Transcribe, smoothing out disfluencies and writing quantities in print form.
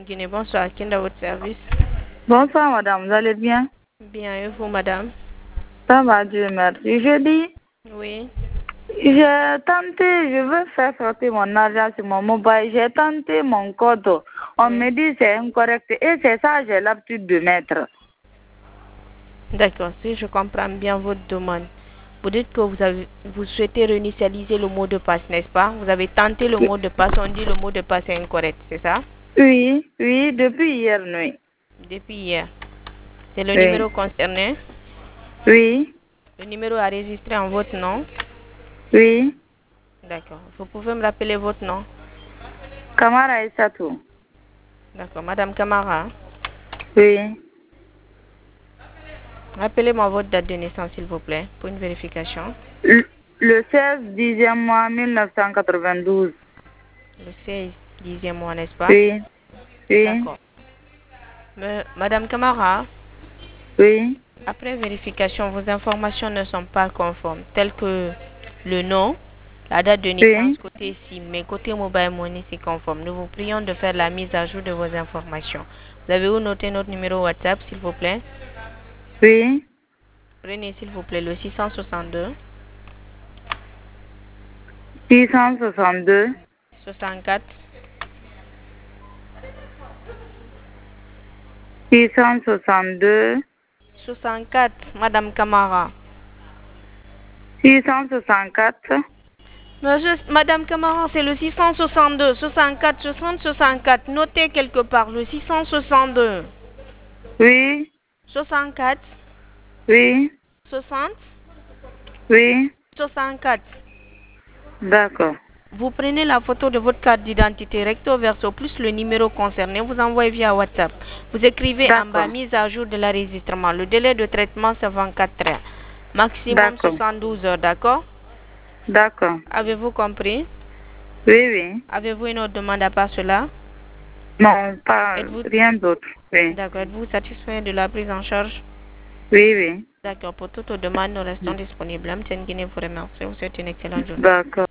Guinée, bonsoir. Qui est à votre service? Bonsoir madame, vous allez bien? Bien, et vous, madame? Ça va, Dieu merci. Je dis, Oui. j'ai tenté, je veux faire sortir mon argent sur mon mobile, j'ai tenté mon code. On Oui. me dit c'est incorrect et c'est ça j'ai l'habitude de mettre. D'accord, si je comprends bien votre demande. Vous dites que vous souhaitez réinitialiser le mot de passe, n'est-ce pas? Vous avez tenté le mot de passe, on dit le mot de passe est incorrect, c'est ça? Oui, oui, depuis hier nuit. Depuis hier. C'est le Oui, numéro concerné? oui, Le numéro à enregistré en votre nom? oui. D'accord. Vous pouvez me rappeler votre nom? Kamara Isatou. D'accord. Madame Camara, Oui. rappelez-moi votre date de naissance, s'il vous plaît, pour une vérification. Le 16 10e mois 1992. Le 16, 10e mois, n'est-ce pas? Oui, oui, D'accord. Madame Camara, oui, après vérification, vos informations ne sont pas conformes, telles que le nom, la date de naissance oui, côté SIM, mais côté Mobile Money, c'est conforme. Nous vous prions de faire la mise à jour de vos informations. Vous avez où noter notre numéro WhatsApp, s'il vous plaît? oui. Prenez, s'il vous plaît, le 662 662 64 662 64, Madame Camara. 664 Madame Camara, c'est le 662 64 60 64. Notez quelque part le 662 oui, 64 oui, 60 oui, 64. d'accord, Vous prenez la photo de votre carte d'identité recto verso plus le numéro concerné, vous envoyez via WhatsApp. Vous écrivez en bas d'accord, mise à jour de l'enregistrement. Le délai de traitement c'est 24 heures. Maximum d'accord, 72 heures, d'accord? d'accord, Avez-vous compris? oui, oui, Avez-vous une autre demande à part cela? non, pas Êtes-vous rien d'autre, oui, d'accord? Êtes-vous satisfait de la prise en charge? oui, oui, D'accord, pour toute demande, nous restons disponibles. Guinée vous remercie. Vous souhaite une excellente journée. d'accord.